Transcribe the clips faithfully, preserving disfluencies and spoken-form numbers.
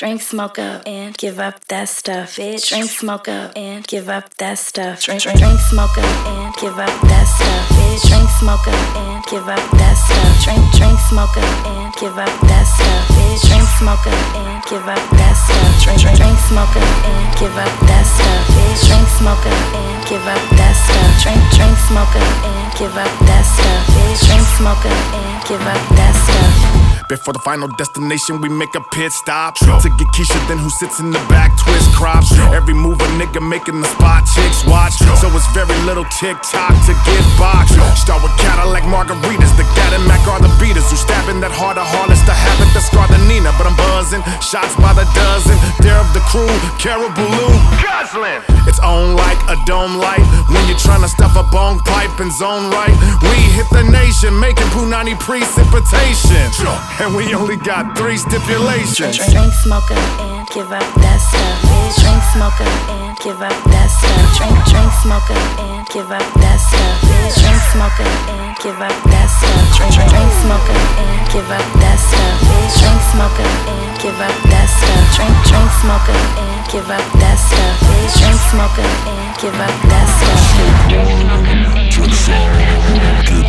Drink, smoke up, and give up that stuff, bitch. Drink, smoke up, and give up that stuff. Drink, drink, drink, smoke up, and give up that stuff, bitch. Drink, smoke up, and give up that stuff. Drink, drink, smoke up, and give up that stuff, bitch. Drink, smoke up, and give up that stuff. Drink, drink, drink, smoke up, and give up that stuff, bitch. Drink, smoke up, and give up that stuff. Drink, drink, smoke up, and give up that stuff, bitch. Drink, smoke up, and give up that stuff. Before the final destination, we make a pit stop. To get Keisha, then who sits in the back, twist crops. Every move a nigga making the spot, chicks watch. So it's very little tick-tock to get boxed. Start with Cadillac margaritas, the Cadillac are the beaters. Who stabbing that harder harness, the habit that scarred the Nina. But I'm buzzing, shots by the dozen. Dare of the crew, Caribou Lou, guzzling. It's on like a dome light when you're trying to stuff a bone pipe and zone right. We hit the nation, making Punani precipitation. And we only got three stipulations. Drink, drink, smoke up, and give up that stuff, bitch. Drink, smoke up, and give up that stuff. Drink, drink, smoke up, and give up that stuff, bitch. Drink, smoke up, and give up that stuff. Drink, drink, drink, smoke up, and give up that stuff, bitch. Drink, smoke up, and give up that stuff. Drink, drink, smoke up, and give up that stuff, bitch. Drink, smoke up, and give up that stuff. Drink some, get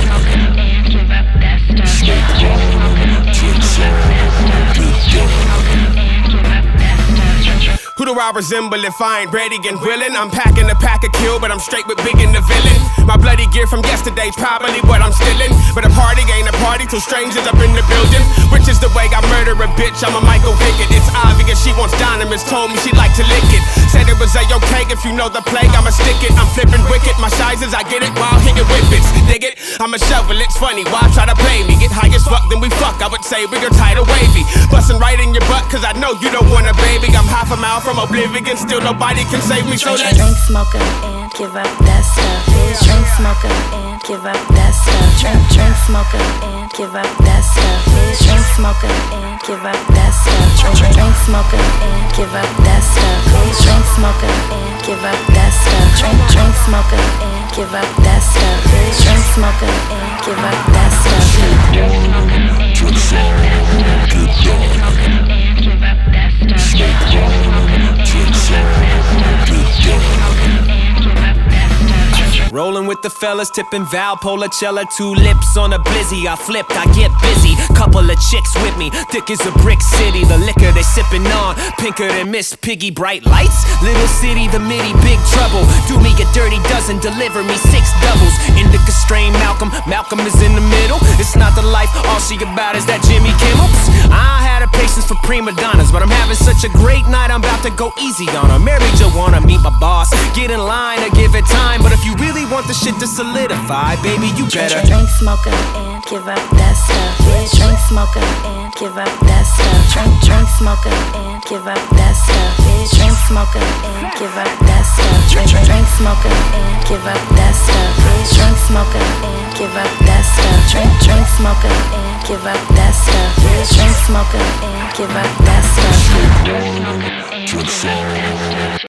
done. Who do I resemble if I ain't ready and willing? I'm packing a pack of kill, but I'm straight with big and the villain. My bloody gear from yesterday's probably what I'm stealing. But a party ain't a party till strangers up in the building. Which is the way I murder a bitch, I'm a Michael Vick. It's obvious she wants diamonds, told me she like to lick it. Said it was a-okay if you know the plague, I'ma stick it. I'm flipping wicked, my sizes, I get it while hitting whippets. Dig it? I'ma shovel, it's funny, why try to play me? Get high as fuck, then we fuck, I would say bigger, tighter, wavy. Bustin' right in your butt, cause I know you don't want a baby. I'm half a mile from oblivion, still nobody can save me, so let's drink, smoke up, and give up that stuff, bitch. Drink, smoke up, and give up that stuff. Drink, drink, smoke up, and give up that stuff, bitch. Drink, smoke up, and give up that stuff. Drink, drink, drink, smoke up, and give up that stuff, bitch. Drink, smoke up, and give up that stuff. Drink, drink, smoke up, and give up that stuff, bitch. Drink, smoke up, and give up that stuff. Drink some, get Rolling with the fellas, tipping Valpolicella, two lips on a blizzy. I flipped, I get busy. Couple of chicks with me, thick as a brick city. The liquor they sipping on, pinker than Miss Piggy. Bright lights, little city, the midi, big trouble. Do me a dirty dozen, deliver me six doubles. Indica strain Malcolm, Malcolm is in the middle. It's not the life, all she about is that Jimmy Kimmel. I had a patience for prima donnas, but I'm having such a great night, I'm about to go easy on her. Mary Jo wanna meet my boss, get in line or give it time. But if you really want the shit to solidify, baby, you better drink, smoke up, and give up that stuff, bitch. Drink, smoke up, and give up that stuff. Drink, drink, smoke up, and give up that stuff, bitch. Drink, smoke up, and give up that stuff. Drink, drink, smoke up, and give up that stuff, bitch. Drink, smoke up, and give up that stuff. Drink, drink, smoke up, and give up that stuff, bitch. Drink, smoke up, and give up that stuff. Drink some.